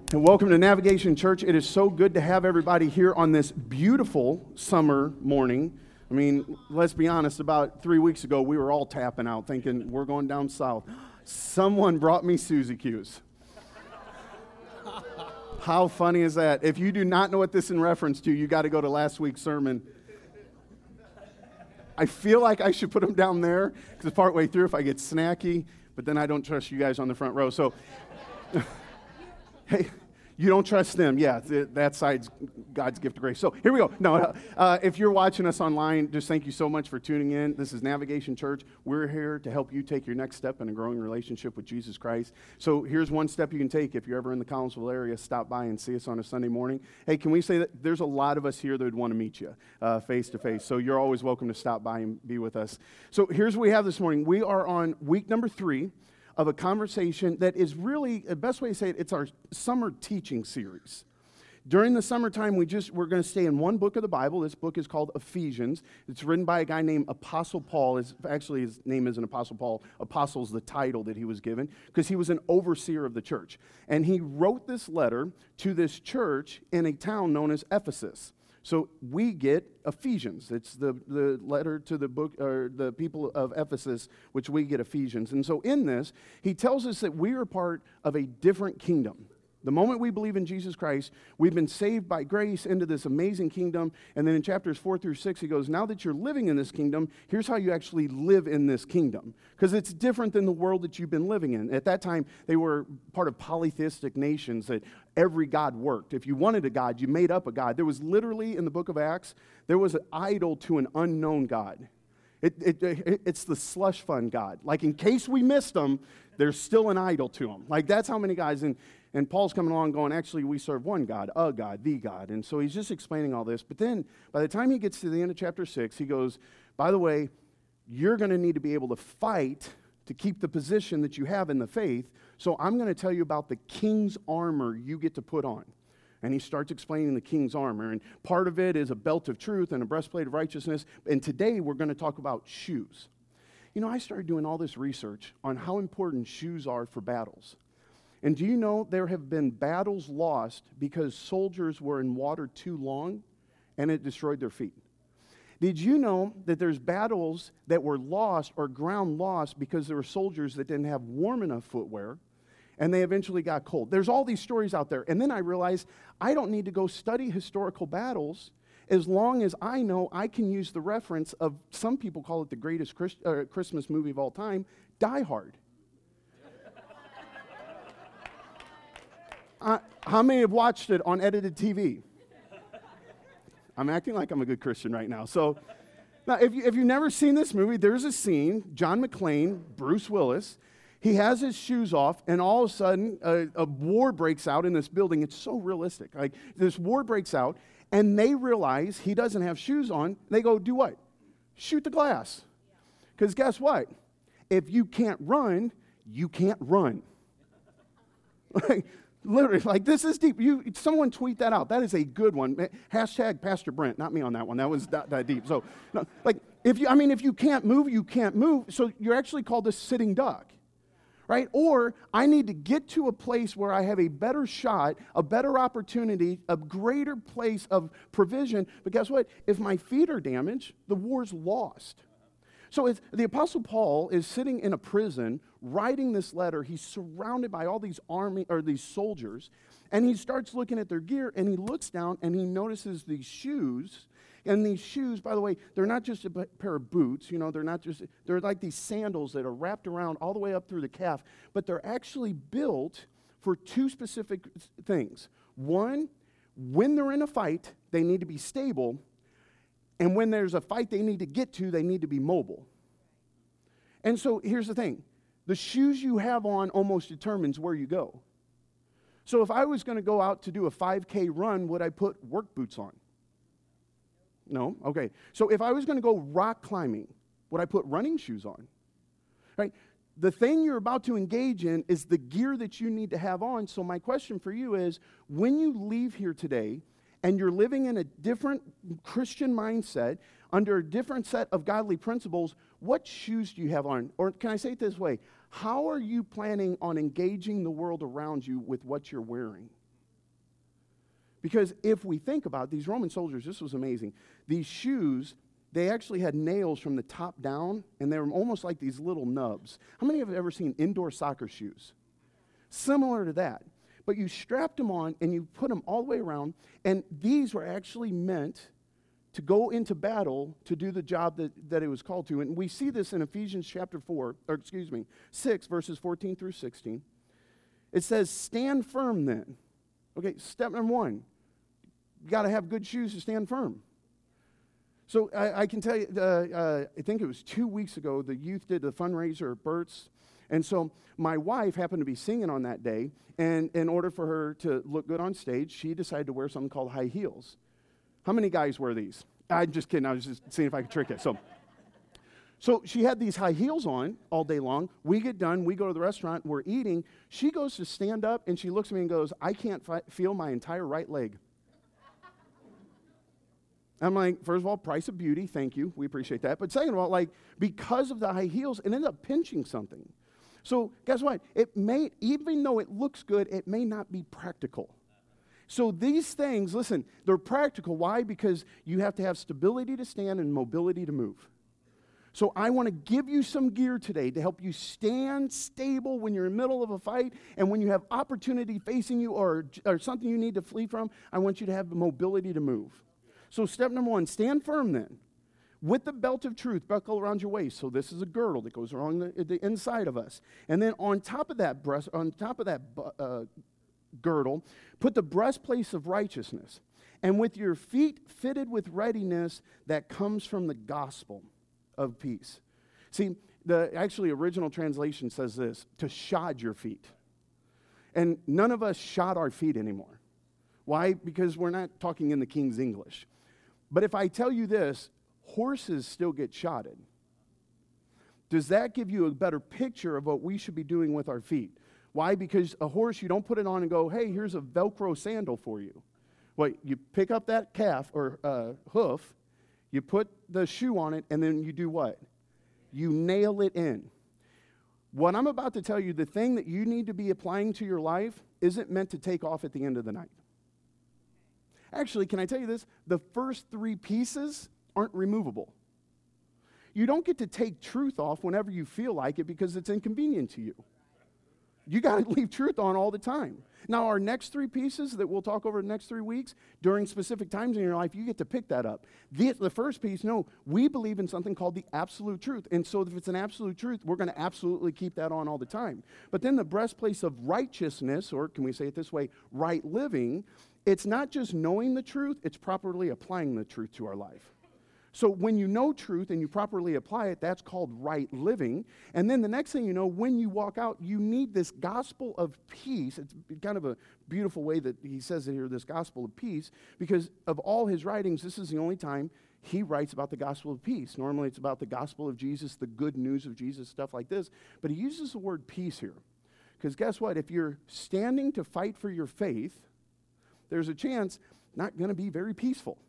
And welcome to Navigation Church. It is so good to have everybody here on this beautiful summer morning. I mean, let's be honest, about 3 weeks ago, we were all tapping out thinking, we're going down south. Someone brought me Suzy Q's. How funny is that? If you do not know what this is in reference to, you got to go to last week's sermon. I feel like I should put them down there, because partway through if I get snacky, but then I don't trust you guys on the front row. So... Hey, you don't trust them. Yeah, that side's God's gift of grace. So here we go. No, if you're watching us online, just thank you so much for tuning in. This is Navigation Church. We're here to help you take your next step in a growing relationship with Jesus Christ. So here's one step you can take. If you're ever in the Collinsville area, stop by and see us on a Sunday morning. Hey, can we say that there's a lot of us here that would want to meet you face to face. So you're always welcome to stop by and be with us. So here's what we have this morning. We are on week number 3 of a conversation that is really, the best way to say it, it's our summer teaching series. During the summertime, we're going to stay in one book of the Bible. This book is called Ephesians. It's written by a guy named Apostle Paul. Actually, his name isn't Apostle Paul. Apostle's the title that he was given because he was an overseer of the church. And he wrote this letter to this church in a town known as Ephesus. So we get Ephesians. It's the letter to the book, or the people of Ephesus, which we get Ephesians. And so in this, he tells us that we are part of a different kingdom. The moment we believe in Jesus Christ, we've been saved by grace into this amazing kingdom. And then in chapters 4 through 6, he goes, now that you're living in this kingdom, here's how you actually live in this kingdom. Because it's different than the world that you've been living in. At that time, they were part of polytheistic nations that every god worked. If you wanted a god, you made up a god. There was literally, in the book of Acts, there was an idol to an unknown god. It's the slush fund god. Like, in case we missed them, there's still an idol to them. Like, that's how many guys... And Paul's coming along going, actually, we serve one God, a God, the God. And so he's just explaining all this. But then, by the time he gets to the end of chapter 6, he goes, by the way, you're going to need to be able to fight to keep the position that you have in the faith. So I'm going to tell you about the king's armor you get to put on. And he starts explaining the king's armor. And part of it is a belt of truth and a breastplate of righteousness. And today, we're going to talk about shoes. You know, I started doing all this research on how important shoes are for battles. And do you know there have been battles lost because soldiers were in water too long and it destroyed their feet? Did you know that there's battles that were lost or ground lost because there were soldiers that didn't have warm enough footwear and they eventually got cold? There's all these stories out there. And then I realized I don't need to go study historical battles as long as I know I can use the reference of, some people call it the greatest Christmas movie of all time, Die Hard. How many have watched it on edited TV? I'm acting like I'm a good Christian right now. So, now if you've never seen this movie, there's a scene, John McClane, Bruce Willis, he has his shoes off, and all of a sudden, a war breaks out in this building. It's so realistic. Like, this war breaks out, and they realize he doesn't have shoes on. They go, do what? Shoot the glass. Because guess what? If you can't run, you can't run. Literally, like, this is deep. Someone tweet that out. That is a good one. Hashtag Pastor Brent, not me on that one. That was that deep. So, no, like, if you can't move, you can't move. So you're actually called a sitting duck, right? Or I need to get to a place where I have a better shot, a better opportunity, a greater place of provision. But guess what? If my feet are damaged, the war's lost. So the Apostle Paul is sitting in a prison writing this letter. He's surrounded by all these these soldiers, and he starts looking at their gear, and he looks down, and he notices these shoes. And these shoes, by the way, they're not just a pair of boots. You know, they're like these sandals that are wrapped around all the way up through the calf, but they're actually built for 2 specific things. One, when they're in a fight, they need to be stable. And when there's a fight they need to get to, they need to be mobile. And so here's the thing. The shoes you have on almost determines where you go. So if I was going to go out to do a 5K run, would I put work boots on? No? Okay. So if I was going to go rock climbing, would I put running shoes on? Right? The thing you're about to engage in is the gear that you need to have on. So my question for you is, when you leave here today, and you're living in a different Christian mindset, under a different set of godly principles, what shoes do you have on? Or can I say it this way? How are you planning on engaging the world around you with what you're wearing? Because if we think about these Roman soldiers, this was amazing. These shoes, they actually had nails from the top down, and they were almost like these little nubs. How many have ever seen indoor soccer shoes? Similar to that. But you strapped them on, and you put them all the way around, and these were actually meant to go into battle to do the job that it was called to. And we see this in Ephesians chapter 6, verses 14 through 16. It says, stand firm then. Okay, step number one, you got to have good shoes to stand firm. So I can tell you, I think it was 2 weeks ago, the youth did the fundraiser at Burt's. And so my wife happened to be singing on that day, and in order for her to look good on stage, she decided to wear something called high heels. How many guys wear these? I'm just kidding. I was just seeing if I could trick it. So she had these high heels on all day long. We get done. We go to the restaurant. We're eating. She goes to stand up, and she looks at me and goes, I can't feel my entire right leg. I'm like, first of all, price of beauty. Thank you. We appreciate that. But second of all, like, because of the high heels, it ended up pinching something. So guess what? It may, even though it looks good, it may not be practical. So these things, listen, they're practical. Why? Because you have to have stability to stand and mobility to move. So I want to give you some gear today to help you stand stable when you're in the middle of a fight, and when you have opportunity facing you or something you need to flee from, I want you to have the mobility to move. So step number one, stand firm then. With the belt of truth, buckle around your waist. So this is a girdle that goes around the inside of us. And then on top of that girdle, put the breastplate of righteousness, and with your feet fitted with readiness that comes from the gospel of peace. See, the actually original translation says this, to shod your feet. And none of us shod our feet anymore. Why? Because we're not talking in the King's English. But if I tell you this, horses still get shodded. Does that give you a better picture of what we should be doing with our feet? Why? Because a horse, you don't put it on and go, hey, here's a Velcro sandal for you. Well, you pick up that calf or hoof, you put the shoe on it, and then you do what? You nail it in. What I'm about to tell you, the thing that you need to be applying to your life isn't meant to take off at the end of the night. Actually, can I tell you this? The first three pieces aren't removable. You don't get to take truth off whenever you feel like it because it's inconvenient to you. You got to leave truth on all the time. Now, our next three pieces that we'll talk over the next 3 weeks, during specific times in your life, you get to pick that up. The first piece, no, we believe in something called the absolute truth. And so if it's an absolute truth, we're going to absolutely keep that on all the time. But then the breastplate of righteousness, or can we say it this way, right living, it's not just knowing the truth, it's properly applying the truth to our life. So when you know truth and you properly apply it, that's called right living. And then the next thing you know, when you walk out, you need this gospel of peace. It's kind of a beautiful way that he says it here, this gospel of peace, because of all his writings, this is the only time he writes about the gospel of peace. Normally it's about the gospel of Jesus, the good news of Jesus, stuff like this. But he uses the word peace here. Because guess what? If you're standing to fight for your faith, there's a chance not going to be very peaceful.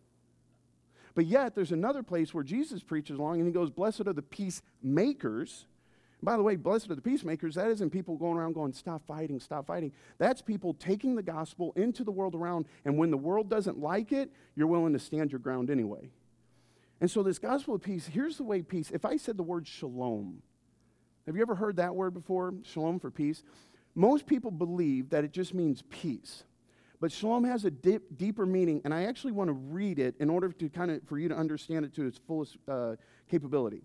But yet, there's another place where Jesus preaches along, and he goes, blessed are the peacemakers. And by the way, blessed are the peacemakers. That isn't people going around going, stop fighting, stop fighting. That's people taking the gospel into the world around, and when the world doesn't like it, you're willing to stand your ground anyway. And so this gospel of peace, here's the way peace, if I said the word shalom, have you ever heard that word before, shalom for peace? Most people believe that it just means peace. But shalom has a deeper meaning, and I actually want to read it in order to for you to understand it to its fullest capability.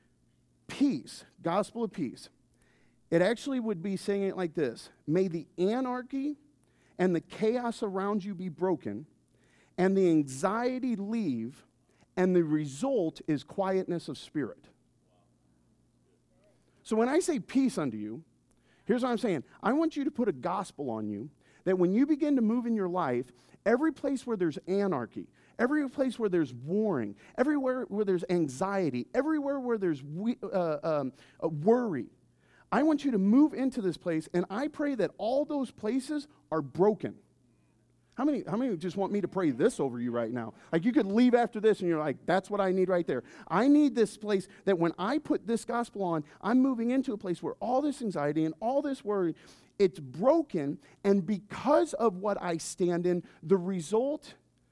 Peace, gospel of peace. It actually would be saying it like this: may the anarchy and the chaos around you be broken, and the anxiety leave, and the result is quietness of spirit. So when I say peace unto you, here's what I'm saying. I want you to put a gospel on you that when you begin to move in your life, every place where there's anarchy, every place where there's warring, everywhere where there's anxiety, everywhere where there's worry, I want you to move into this place, and I pray that all those places are broken. How many just want me to pray this over you right now? Like you could leave after this and you're like, that's what I need right there. I need this place that when I put this gospel on, I'm moving into a place where all this anxiety and all this worry, it's broken. And because of what I stand in, the result,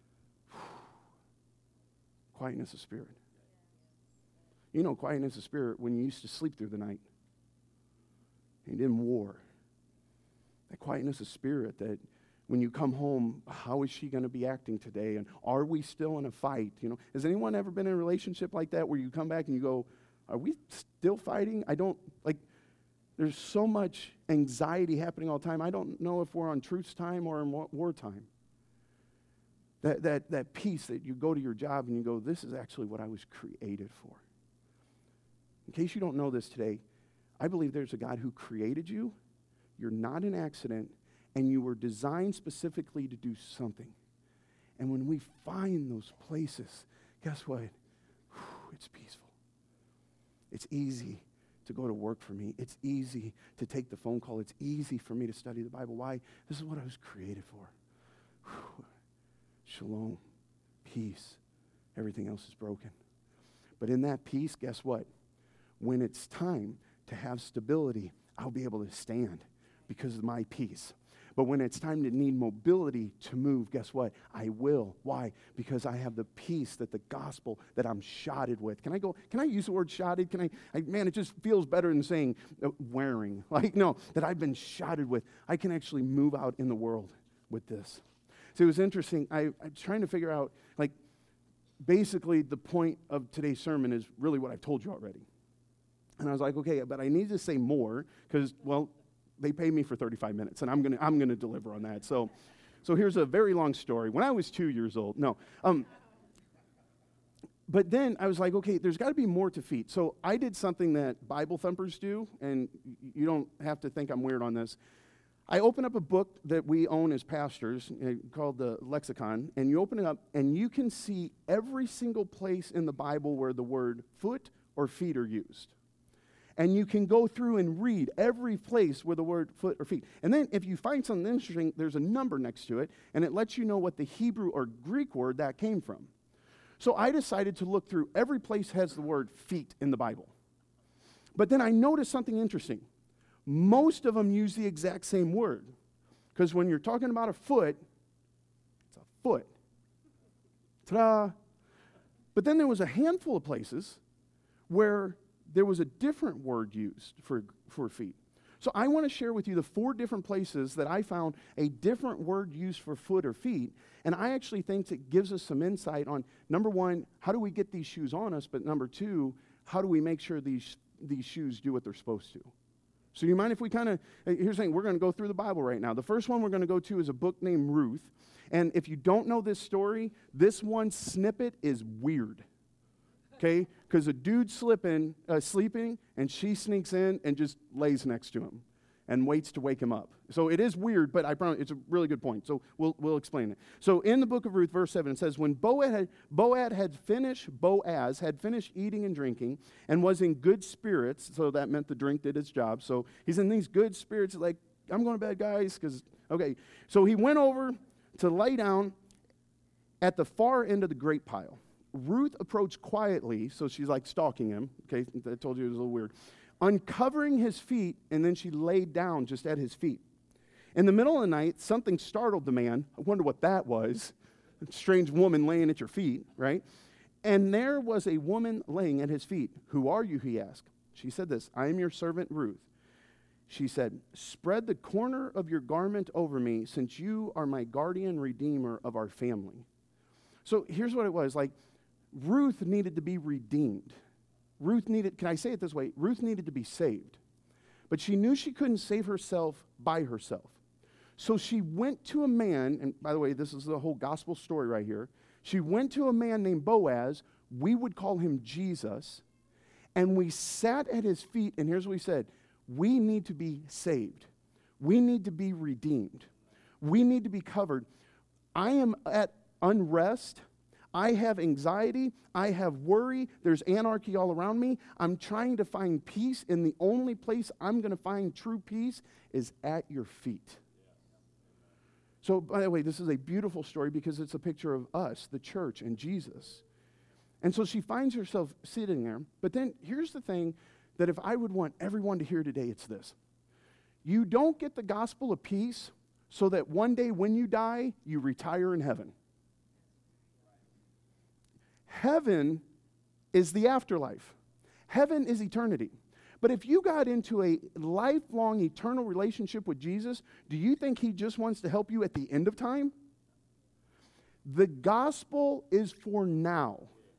quietness of spirit. You know, quietness of spirit when you used to sleep through the night. And you didn't war. That quietness of spirit that when you come home, how is she going to be acting today? And are we still in a fight? You know, has anyone ever been in a relationship like that where you come back and you go, are we still fighting? There's so much anxiety happening all the time. I don't know if we're on truce time or in war time. That peace that you go to your job and you go, this is actually what I was created for. In case you don't know this today, I believe there's a God who created you. You're not an accident. And you were designed specifically to do something. And when we find those places, guess what? It's peaceful. It's easy to go to work for me. It's easy to take the phone call. It's easy for me to study the Bible. Why? This is what I was created for. Shalom, peace. Everything else is broken. But in that peace, guess what? When it's time to have stability, I'll be able to stand because of my peace. But when it's time to need mobility to move, guess what? I will. Why? Because I have the peace that the gospel that I'm shotted with. Can I use the word shotted? Man, it just feels better than saying wearing. No, that I've been shotted with. I can actually move out in the world with this. So it was interesting. I'm trying to figure out, basically the point of today's sermon is really what I've told you already. And I was like, okay, but I need to say more because, they pay me for 35 minutes, and I'm gonna deliver on that. So here's a very long story. When I was 2 years old, but then I was like, okay, there's got to be more to feet. So I did something that Bible thumpers do, and you don't have to think I'm weird on this. I opened up a book that we own as pastors called the Lexicon, and you open it up, and you can see every single place in the Bible where the word foot or feet are used. And you can go through and read every place where the word foot or feet. And then if you find something interesting, there's a number next to it, and it lets you know what the Hebrew or Greek word that came from. So I decided to look through every place has the word feet in the Bible. But then I noticed something interesting. Most of them use the exact same word. Because when you're talking about a foot, it's a foot. Ta-da! But then there was a handful of places where there was a different word used for feet. So I want to share with you the 4 different places that I found a different word used for foot or feet. And I actually think it gives us some insight on, number 1, how do we get these shoes on us? But number 2, how do we make sure these shoes do what they're supposed to? So you mind if we here's the thing, we're going to go through the Bible right now. The first one we're going to go to is a book named Ruth. And if you don't know this story, this one snippet is weird. Okay, because a dude's sleeping, and she sneaks in and just lays next to him and waits to wake him up. So it is weird, but I promise it's a really good point. So we'll explain it. So in the book of Ruth, verse 7, it says, when Boaz had finished eating and drinking and was in good spirits, so that meant the drink did its job. So he's in these good spirits, like, I'm going to bed, guys, okay. So he went over to lay down at the far end of the grape pile. Ruth approached quietly, so she's like stalking him. Okay, I told you it was a little weird. Uncovering his feet, and then she laid down just at his feet. In the middle of the night, something startled the man. I wonder what that was. A strange woman laying at your feet, right? And there was a woman laying at his feet. Who are you, he asked. She said this, I am your servant Ruth. She said, spread the corner of your garment over me, since you are my guardian redeemer of our family. So here's what it was, Ruth needed to be redeemed. Can I say it this way? Ruth needed to be saved. But she knew she couldn't save herself by herself. So she went to a man, and by the way, this is the whole gospel story right here. She went to a man named Boaz. We would call him Jesus. And we sat at his feet, and here's what we said. We need to be saved. We need to be redeemed. We need to be covered. I am at unrest. I have anxiety, I have worry, there's anarchy all around me. I'm trying to find peace, and the only place I'm going to find true peace is at your feet. So, by the way, this is a beautiful story because it's a picture of us, the church, and Jesus. And so she finds herself sitting there. But then here's the thing that if I would want everyone to hear today, it's this. You don't get the gospel of peace so that one day when you die, you retire in heaven. Heaven is the afterlife. Heaven is eternity. But if you got into a lifelong, eternal relationship with Jesus, do you think he just wants to help you at the end of time? The gospel is for now.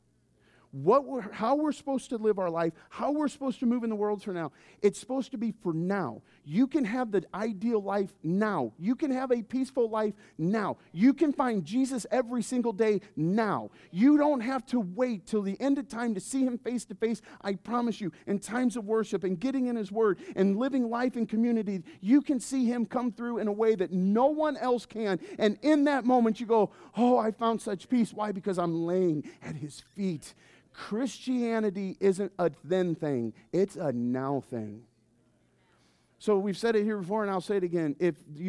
How we're supposed to live our life, how we're supposed to move in the world for now. It's supposed to be for now. You can have the ideal life now. You can have a peaceful life now. You can find Jesus every single day now. You don't have to wait till the end of time to see him face to face. I promise you, in times of worship and getting in his word and living life in community, you can see him come through in a way that no one else can. And in that moment, you go, oh, I found such peace. Why? Because I'm laying at his feet. Christianity isn't a then thing. It's a now thing. So we've said it here before, and I'll say it again.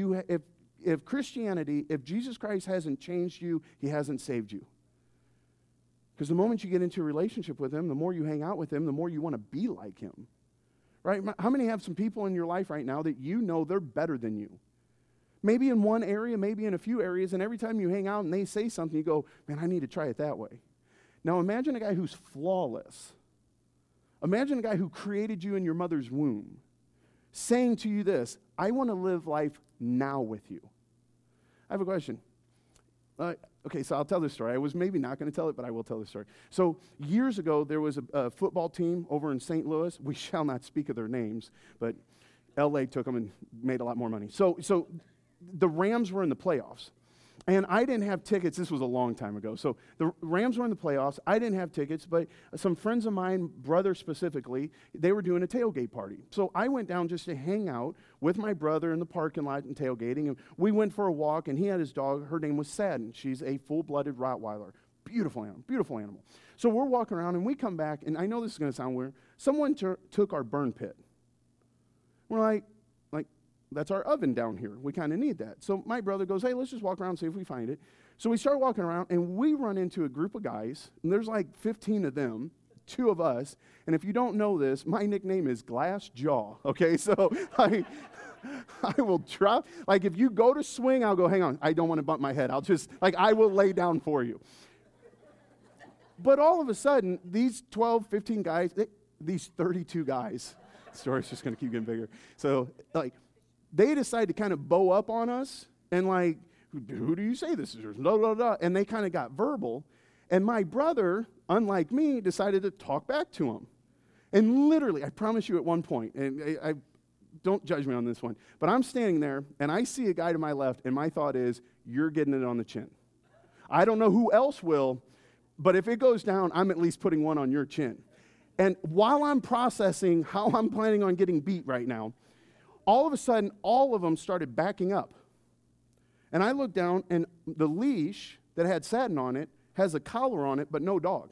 If Christianity, if Jesus Christ hasn't changed you, he hasn't saved you. Because the moment you get into a relationship with him, the more you hang out with him, the more you want to be like him. Right? How many have some people in your life right now that you know they're better than you? Maybe in one area, maybe in a few areas, and every time you hang out and they say something, you go, man, I need to try it that way. Now imagine a guy who's flawless. Imagine a guy who created you in your mother's womb saying to you this, I want to live life now with you. I have a question. Okay, so I'll tell this story. I was maybe not going to tell it, but I will tell this story. So years ago, there was a football team over in St. Louis. We shall not speak of their names, but L.A. took them and made a lot more money. So the Rams were in the playoffs. And I didn't have tickets. This was a long time ago. So the Rams were in the playoffs. I didn't have tickets, but some friends of mine, brother specifically, they were doing a tailgate party. So I went down just to hang out with my brother in the parking lot and tailgating. And we went for a walk, and he had his dog. Her name was Sadden. She's a full-blooded Rottweiler. Beautiful animal, beautiful animal. So we're walking around, and we come back, and I know this is going to sound weird. Someone took our burn pit. We're like, that's our oven down here. We kind of need that. So my brother goes, hey, let's just walk around and see if we find it. So we start walking around, and we run into a group of guys, and there's like 15 of them, 2 of us. And if you don't know this, my nickname is Glass Jaw, okay? So I will drop. Like if you go to swing, I'll go, hang on, I don't want to bump my head. I will lay down for you. But all of a sudden, these 12, 15 guys, these 32 guys, the story's just going to keep getting bigger. So they decide to kind of bow up on us and who do you say this is? Blah, blah, blah. And they kind of got verbal. And my brother, unlike me, decided to talk back to him. And literally, I promise you at one point, and I don't judge me on this one, but I'm standing there and I see a guy to my left and my thought is, you're getting it on the chin. I don't know who else will, but if it goes down, I'm at least putting one on your chin. And while I'm processing how I'm planning on getting beat right now, all of a sudden, all of them started backing up. And I looked down, and the leash that had Sadden on it has a collar on it, but no dog.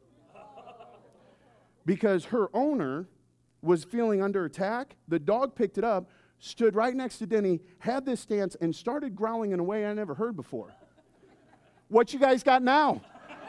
Because her owner was feeling under attack. The dog picked it up, stood right next to Denny, had this stance, and started growling in a way I never heard before. What you guys got now?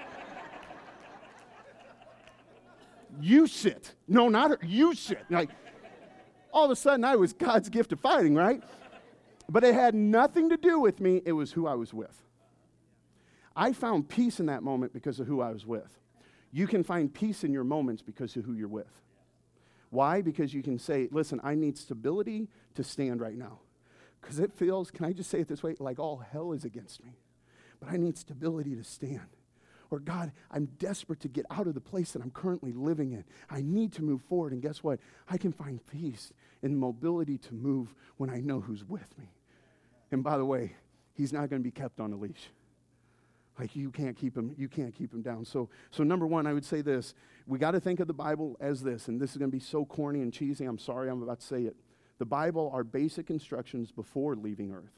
You sit. No, not her. You sit. All of a sudden, I was God's gift of fighting, right? But it had nothing to do with me. It was who I was with. I found peace in that moment because of who I was with. You can find peace in your moments because of who you're with. Why? Because you can say, listen, I need stability to stand right now. Because it feels, can I just say it this way, like all hell is against me. But I need stability to stand. Or God, I'm desperate to get out of the place that I'm currently living in. I need to move forward. And guess what? I can find peace and mobility to move when I know who's with me. And by the way, he's not going to be kept on a leash. You can't keep him down. So number one, I would say this. We got to think of the Bible as this, and this is going to be so corny and cheesy. I'm sorry I'm about to say it. The Bible are basic instructions before leaving earth.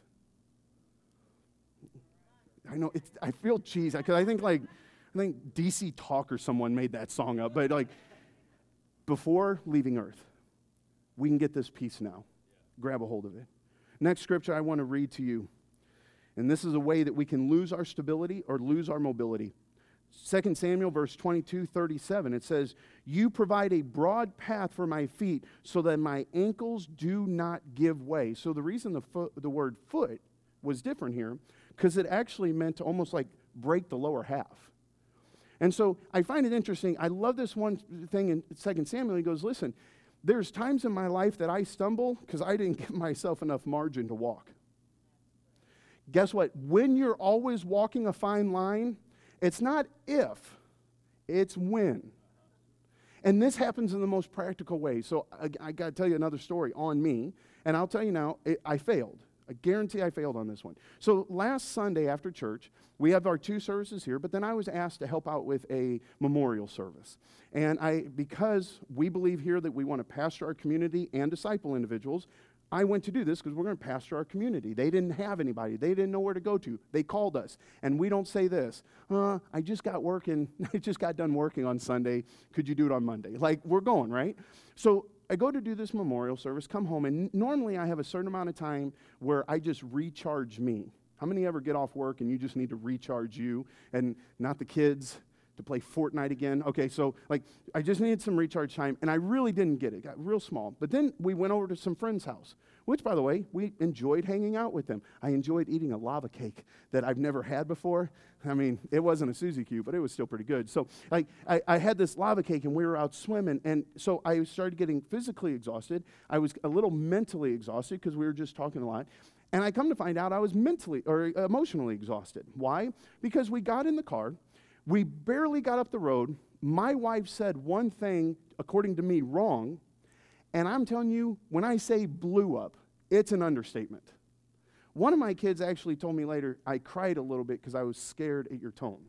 I know I feel cheesy because I think DC Talk or someone made that song up, but before leaving earth, we can get this peace now. Grab a hold of it. Next scripture I want to read to you And this is a way that we can lose our stability or lose our mobility. 2 Samuel verse 22:37, it says, "You provide a broad path for my feet so that my ankles do not give way." So the reason the word foot was different here, because it actually meant to almost like break the lower half. And so I find it interesting. I love this one thing in 2 Samuel. He goes, listen, there's times in my life that I stumble because I didn't give myself enough margin to walk. Guess what? When you're always walking a fine line, it's not if, it's when. And this happens in the most practical way. So I got to tell you another story on me, and I'll tell you now, I failed. I guarantee I failed on this one. So last Sunday after church, we have our 2 services here, but then I was asked to help out with a memorial service. And because we believe here that we want to pastor our community and disciple individuals, I went to do this because we're going to pastor our community. They didn't have anybody. They didn't know where to go to. They called us. And we don't say this, I just got done working on Sunday. Could you do it on Monday? Like, we're going, right? So I go to do this memorial service, come home, and normally I have a certain amount of time where I just recharge me. How many ever get off work and you just need to recharge you and not the kids to play Fortnite again? Okay, so like I just needed some recharge time, and I really didn't get it. Got real small. But then we went over to some friend's house, which, by the way, we enjoyed hanging out with them. I enjoyed eating a lava cake that I've never had before. I mean, it wasn't a Suzy Q, but it was still pretty good. So I had this lava cake, and we were out swimming, and so I started getting physically exhausted. I was a little mentally exhausted because we were just talking a lot. And I come to find out I was mentally or emotionally exhausted. Why? Because we got in the car. We barely got up the road. My wife said one thing, according to me, wrong. And I'm telling you, when I say blew up, it's an understatement. One of my kids actually told me later, I cried a little bit because I was scared at your tone.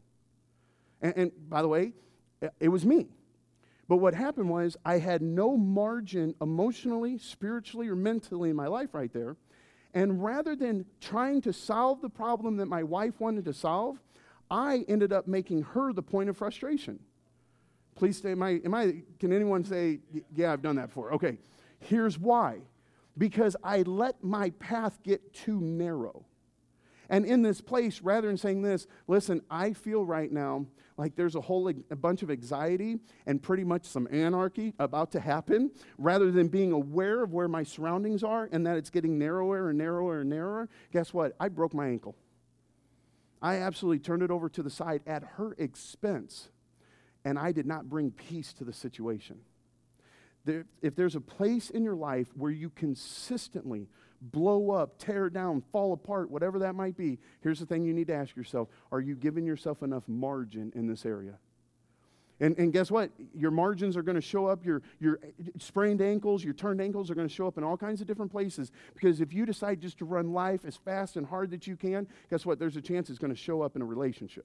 And by the way, it was me. But what happened was I had no margin emotionally, spiritually, or mentally in my life right there. And rather than trying to solve the problem that my wife wanted to solve, I ended up making her the point of frustration. Please stay, can anyone say, yeah, I've done that before? Okay, here's why. Because I let my path get too narrow. And in this place, rather than saying this, listen, I feel right now like there's a bunch of anxiety and pretty much some anarchy about to happen, rather than being aware of where my surroundings are and that it's getting narrower and narrower and narrower, guess what? I broke my ankle. I absolutely turned it over to the side at her expense, and I did not bring peace to the situation. If there's a place in your life where you consistently blow up, tear down, fall apart, whatever that might be, here's the thing you need to ask yourself. Are you giving yourself enough margin in this area? And guess what? Your margins are going to show up. Your sprained ankles, your turned ankles are going to show up in all kinds of different places. Because if you decide just to run life as fast and hard that you can, guess what? There's a chance it's going to show up in a relationship.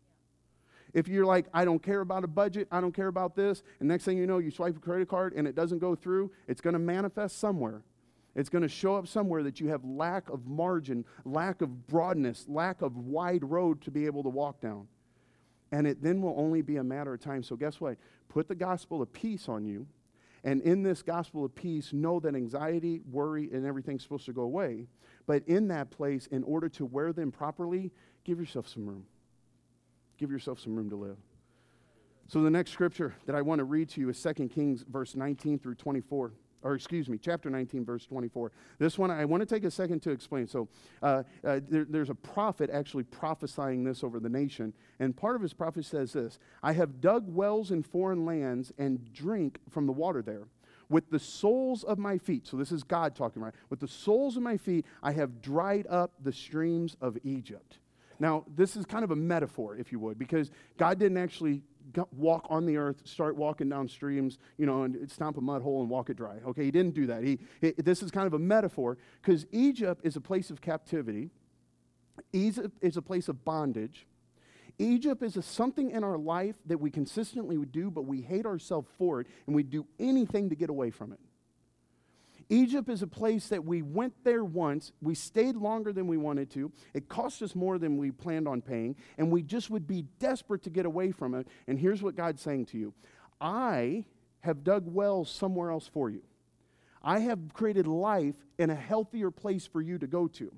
If you're like, I don't care about a budget, I don't care about this, and next thing you know, you swipe a credit card and it doesn't go through, it's going to manifest somewhere. It's going to show up somewhere that you have lack of margin, lack of broadness, lack of wide road to be able to walk down. And it then will only be a matter of time. So guess what? Put the gospel of peace on you. And in this gospel of peace, know that anxiety, worry, and everything's supposed to go away. But in that place, in order to wear them properly, give yourself some room. Give yourself some room to live. So the next scripture that I want to read to you is 2 Kings verse 19 through 24. Chapter 19, verse 24. This one, I want to take a second to explain. So there's a prophet actually prophesying this over the nation. And part of his prophecy says this: I have dug wells in foreign lands and drink from the water there. With the soles of my feet, so this is God talking, right? With the soles of my feet, I have dried up the streams of Egypt. Now, this is kind of a metaphor, if you would, because God didn't actually walk on the earth, start walking down streams, and stomp a mud hole and walk it dry. Okay, he didn't do that. This is kind of a metaphor, because Egypt is a place of captivity. Egypt is a place of bondage. Egypt is something in our life that we consistently would do, but we hate ourselves for it, and we do anything to get away from it. Egypt is a place that we went there once, we stayed longer than we wanted to, it cost us more than we planned on paying, and we just would be desperate to get away from it. And here's what God's saying to you: I have dug wells somewhere else for you. I have created life in a healthier place for you to go to.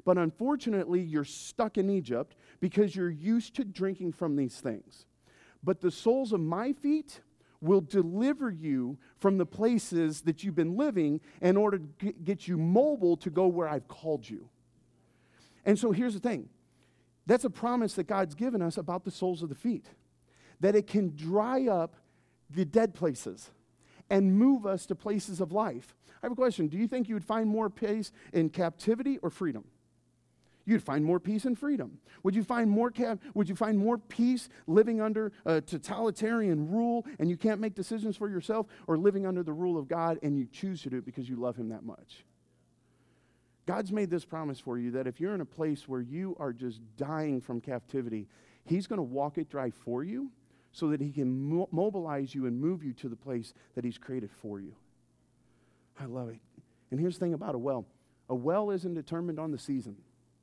But unfortunately, you're stuck in Egypt because you're used to drinking from these things. But the soles of my feet will deliver you from the places that you've been living in order to get you mobile to go where I've called you. And so here's the thing. That's a promise that God's given us about the soles of the feet, that it can dry up the dead places and move us to places of life. I have a question. Do you think you would find more peace in captivity or freedom? You'd find more peace and freedom. Would you find more peace living under a totalitarian rule and you can't make decisions for yourself, or living under the rule of God and you choose to do it because you love him that much? God's made this promise for you that if you're in a place where you are just dying from captivity, he's going to walk it dry for you so that he can mobilize you and move you to the place that he's created for you. I love it. And here's the thing about a well. A well isn't determined on the season.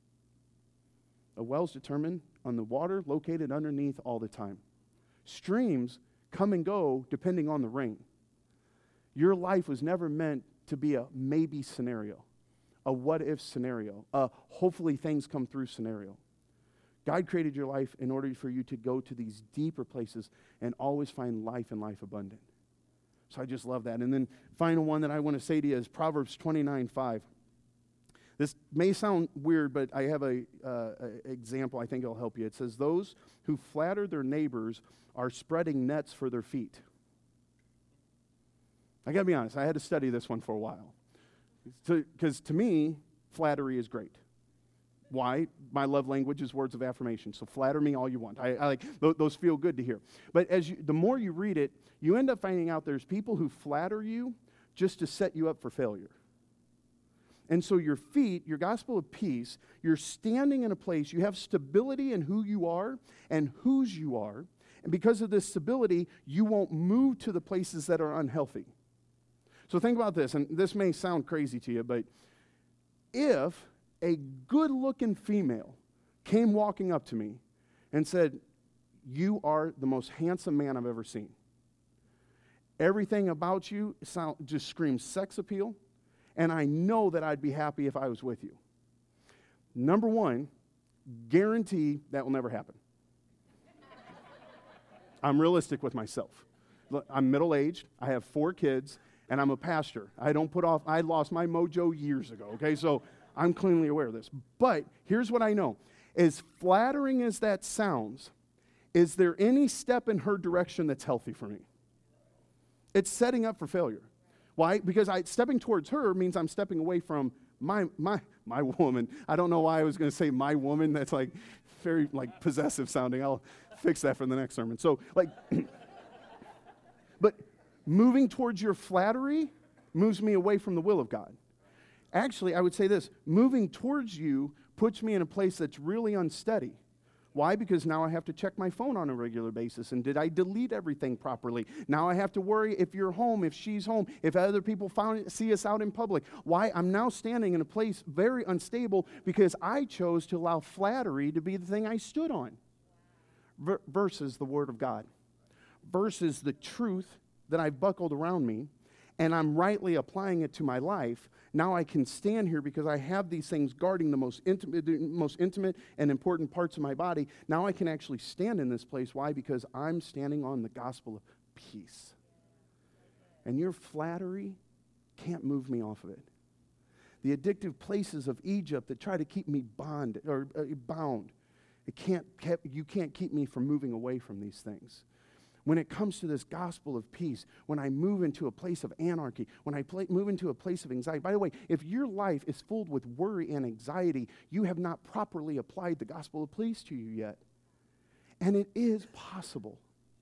A well's determined on the water located underneath all the time. Streams come and go depending on the rain. Your life was never meant to be a maybe scenario, a what-if scenario, a hopefully things come through scenario. God created your life in order for you to go to these deeper places and always find life and life abundant. So I just love that. And then final one that I want to say to you is Proverbs 29:5. This may sound weird, but I have a example I think it'll help you. It says, those who flatter their neighbors are spreading nets for their feet. I got to be honest, I had to study this one for a while. Because to me, flattery is great. Why? My love language is words of affirmation. So flatter me all you want. I like those feel good to hear. But the more you read it, you end up finding out there's people who flatter you just to set you up for failure. And so your feet, your gospel of peace, you're standing in a place, you have stability in who you are and whose you are. And because of this stability, you won't move to the places that are unhealthy. So think about this, and this may sound crazy to you, but if a good-looking female came walking up to me and said, you are the most handsome man I've ever seen. Everything about you just screams sex appeal, and I know that I'd be happy if I was with you. Number one, guarantee that will never happen. I'm realistic with myself. Look, I'm middle-aged, I have 4 kids, and I'm a pastor. I lost my mojo years ago, okay? So I'm cleanly aware of this. But here's what I know. As flattering as that sounds, is there any step in her direction that's healthy for me? It's setting up for failure. Why? Because stepping towards her means I'm stepping away from my woman. I don't know why I was going to say my woman. That's like very like possessive sounding. I'll fix that for the next sermon. So like, but moving towards your flattery moves me away from the will of God. Actually, I would say this, moving towards you puts me in a place that's really unsteady. Why? Because now I have to check my phone on a regular basis. And did I delete everything properly? Now I have to worry if you're home, if she's home, if other people see us out in public. Why? I'm now standing in a place very unstable because I chose to allow flattery to be the thing I stood on. Versus the Word of God. Versus the truth that I've buckled around me. And I'm rightly applying it to my life. Now I can stand here because I have these things guarding the most intimate and important parts of my body. Now I can actually stand in this place. Why? Because I'm standing on the gospel of peace. And your flattery can't move me off of it. The addictive places of Egypt that try to keep me bound. You can't keep me from moving away from these things. When it comes to this gospel of peace, when I move into a place of anarchy, when I move into a place of anxiety. By the way, if your life is filled with worry and anxiety, you have not properly applied the gospel of peace to you yet. And it is possible.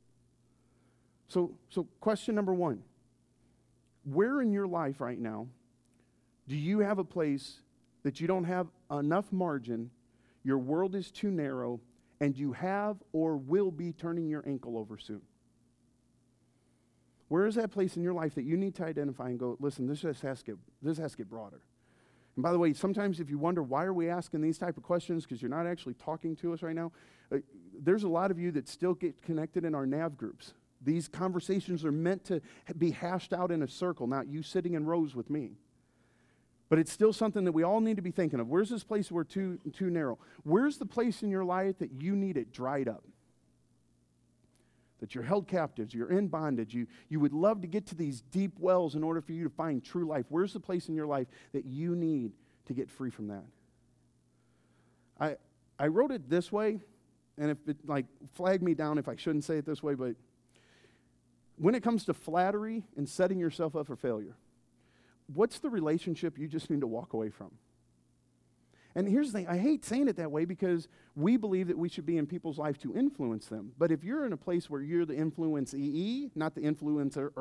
So question number 1. Where in your life right now do you have a place that you don't have enough margin, your world is too narrow, and you have or will be turning your ankle over soon? Where is that place in your life that you need to identify and go, listen, this has to get broader? And by the way, sometimes if you wonder why are we asking these type of questions because you're not actually talking to us right now, there's a lot of you that still get connected in our NAV groups. These conversations are meant to be hashed out in a circle, not you sitting in rows with me. But it's still something that we all need to be thinking of. Where's this place where too narrow? Where's the place in your life that you need it dried up? That you're held captives, you're in bondage, you would love to get to these deep wells in order for you to find true life. Where's the place in your life that you need to get free from that? I wrote it this way, and if it flag me down if I shouldn't say it this way, but when it comes to flattery and setting yourself up for failure, what's the relationship you just need to walk away from? And here's the thing, I hate saying it that way because we believe that we should be in people's life to influence them. But if you're in a place where you're the influencee, not the influencer,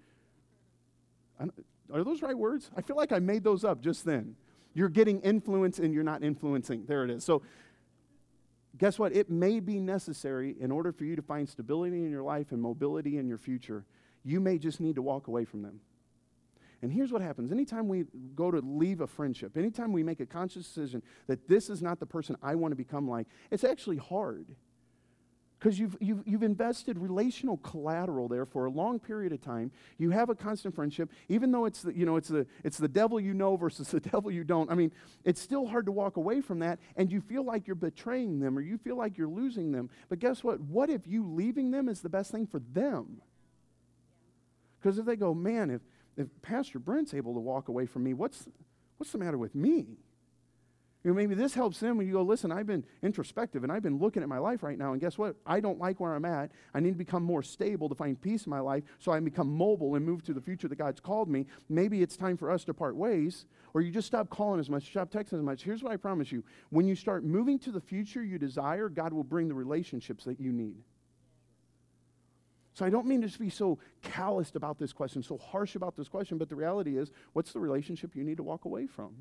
are those right words? I feel like I made those up just then. You're getting influence and you're not influencing. There it is. So guess what? It may be necessary in order for you to find stability in your life and mobility in your future. You may just need to walk away from them. And here's what happens. Anytime we go to leave a friendship, anytime we make a conscious decision that this is not the person I want to become like, it's actually hard. Because you've invested relational collateral there for a long period of time. You have a constant friendship, even though it's the devil you know versus the devil you don't. I mean, it's still hard to walk away from that, and you feel like you're betraying them or you feel like you're losing them. But guess what? What if you leaving them is the best thing for them? Because if they go, man, if Pastor Brent's able to walk away from me, what's the matter with me? Maybe this helps them when you go, listen, I've been introspective and I've been looking at my life right now, and guess what? I don't like where I'm at. I need to become more stable to find peace in my life so I can become mobile and move to the future that God's called me. Maybe it's time for us to part ways, or you just stop calling as much, stop texting as much. Here's what I promise you. When you start moving to the future you desire, God will bring the relationships that you need. So I don't mean to just be so calloused about this question, so harsh about this question, but the reality is, what's the relationship you need to walk away from?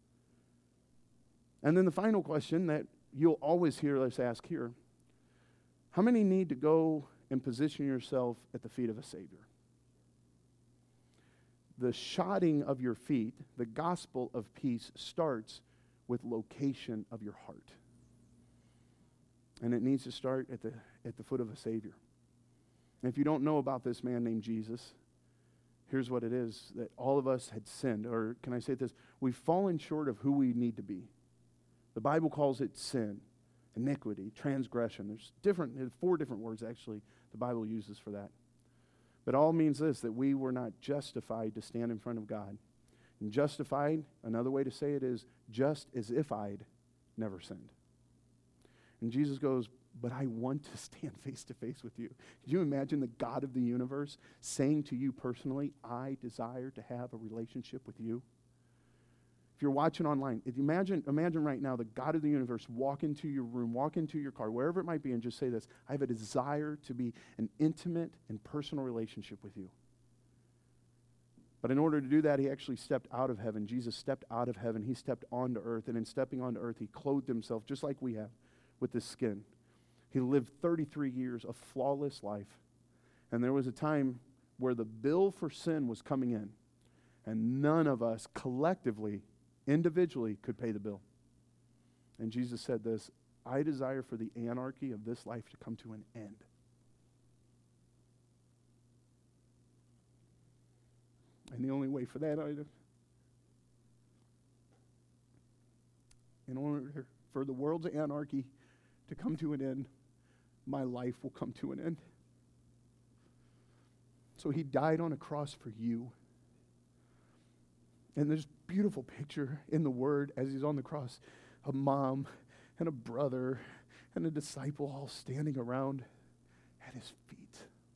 And then the final question that you'll always hear us ask here, how many need to go and position yourself at the feet of a Savior? The shodding of your feet, the gospel of peace, starts with location of your heart. And it needs to start at the foot of a Savior. And if you don't know about this man named Jesus, here's what it is, that all of us had sinned, or can I say this? We've fallen short of who we need to be. The Bible calls it sin, iniquity, transgression. There's 4 different words actually the Bible uses for that. But all means this, that we were not justified to stand in front of God. And justified, another way to say it is just as if I'd never sinned. And Jesus goes, but I want to stand face to face with you. Can you imagine the God of the universe saying to you personally, I desire to have a relationship with you? If you're watching online, imagine right now the God of the universe walk into your room, walk into your car, wherever it might be, and just say this, I have a desire to be an intimate and personal relationship with you. But in order to do that, he actually stepped out of heaven. Jesus stepped out of heaven. He stepped onto earth, and in stepping onto earth, he clothed himself just like we have with this skin. He lived 33 years of flawless life. And there was a time where the bill for sin was coming in, and none of us collectively, individually, could pay the bill. And Jesus said this, I desire for the anarchy of this life to come to an end. And the only way for that, in order for the world's anarchy to come to an end, my life will come to an end. So he died on a cross for you. And there's a beautiful picture in the Word as he's on the cross, a mom and a brother and a disciple all standing around at his feet.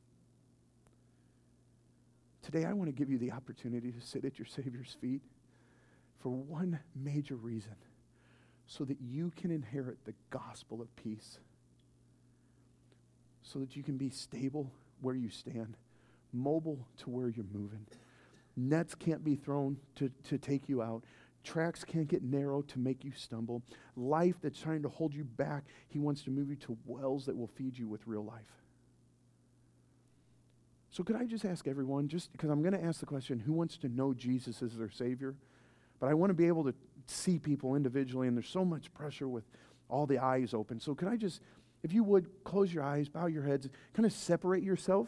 Today I want to give you the opportunity to sit at your Savior's feet for one major reason, so that you can inherit the gospel of peace, so that you can be stable where you stand, mobile to where you're moving. Nets can't be thrown to take you out. Tracks can't get narrow to make you stumble. Life that's trying to hold you back, he wants to move you to wells that will feed you with real life. So could I just ask everyone, just because I'm going to ask the question, who wants to know Jesus as their Savior? But I want to be able to see people individually, and there's so much pressure with all the eyes open. So could I just, if you would, close your eyes, bow your heads, kind of separate yourself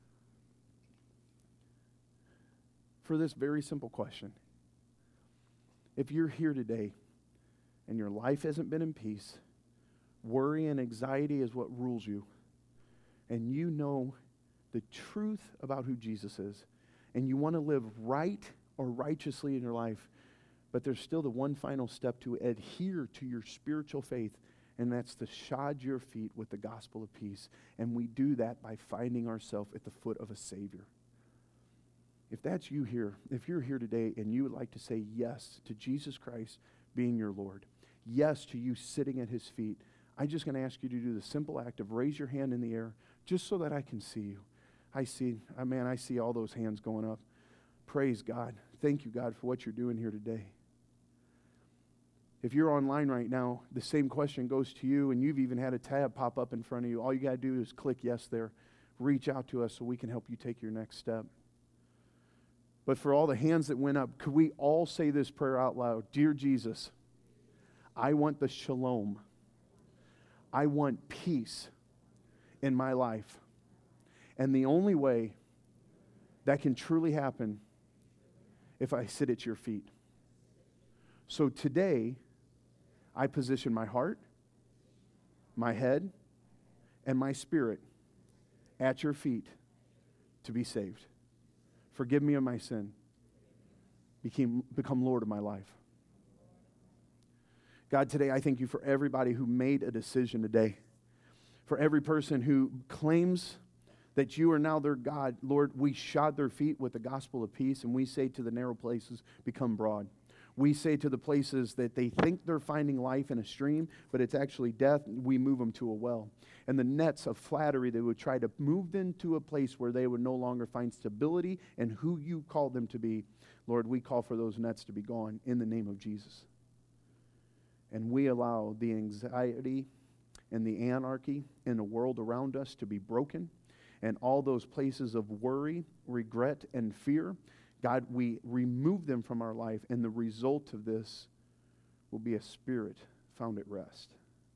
for this very simple question. If you're here today and your life hasn't been in peace, worry and anxiety is what rules you, and you know the truth about who Jesus is, and you want to live right or righteously in your life, but there's still the one final step to adhere to your spiritual faith, and that's to shod your feet with the gospel of peace. And we do that by finding ourselves at the foot of a Savior. If that's you here, if you're here today and you would like to say yes to Jesus Christ being your Lord, yes to you sitting at his feet, I'm just going to ask you to do the simple act of raise your hand in the air just so that I can see you. I see all those hands going up. Praise God. Thank you, God, for what you're doing here today. If you're online right now, the same question goes to you, and you've even had a tab pop up in front of you. All you got to do is click yes there. Reach out to us so we can help you take your next step. But for all the hands that went up, could we all say this prayer out loud? Dear Jesus, I want the shalom. I want peace in my life. And the only way that can truly happen if I sit at your feet. So today, I position my heart, my head, and my spirit at your feet to be saved. Forgive me of my sin. Become Lord of my life. God, today I thank you for everybody who made a decision today. For every person who claims that you are now their God. Lord, we shod their feet with the gospel of peace, and we say to the narrow places, become broad. We say to the places that they think they're finding life in a stream, but it's actually death, we move them to a well. And the nets of flattery, they would try to move them to a place where they would no longer find stability in who you called them to be. Lord, we call for those nets to be gone in the name of Jesus. And we allow the anxiety and the anarchy in the world around us to be broken, and all those places of worry, regret, and fear, God, we remove them from our life, and the result of this will be a spirit found at rest.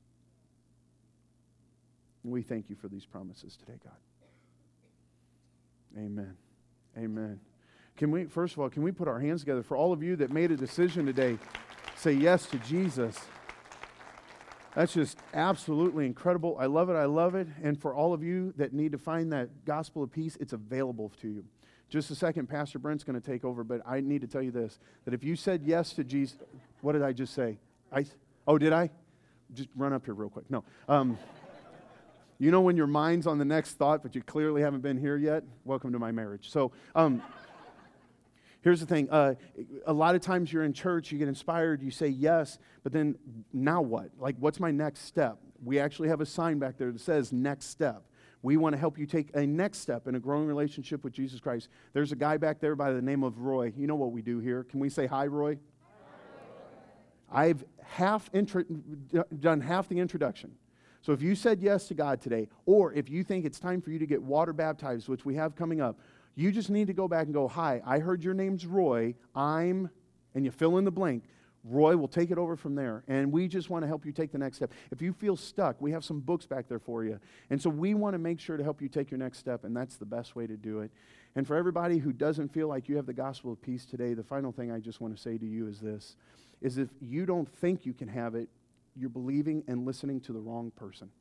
And we thank you for these promises today, God. Amen. Amen. First of all, can we put our hands together for all of you that made a decision today, say yes to Jesus? That's just absolutely incredible. I love it. I love it. And for all of you that need to find that gospel of peace, it's available to you. Just a second, Pastor Brent's going to take over, but I need to tell you this, that if you said yes to Jesus, what did I just say? Did I? Just run up here real quick. No. You know when your mind's on the next thought, but you clearly haven't been here yet? Welcome to my marriage. So, here's the thing. A lot of times you're in church, you get inspired, you say yes, but then now what? Like, what's my next step? We actually have a sign back there that says next step. We want to help you take a next step in a growing relationship with Jesus Christ. There's a guy back there by the name of Roy. You know what we do here. Can we say hi, Roy? Hi, Roy. I've done half the introduction. So if you said yes to God today, or if you think it's time for you to get water baptized, which we have coming up, you just need to go back and go, hi, I heard your name's Roy. And you fill in the blank. Roy will take it over from there, and we just want to help you take the next step. If you feel stuck, we have some books back there for you. And so we want to make sure to help you take your next step, and that's the best way to do it. And for everybody who doesn't feel like you have the gospel of peace today, the final thing I just want to say to you is this, is if you don't think you can have it, you're believing and listening to the wrong person.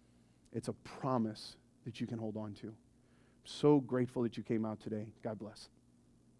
It's a promise that you can hold on to. So grateful that you came out today. God bless.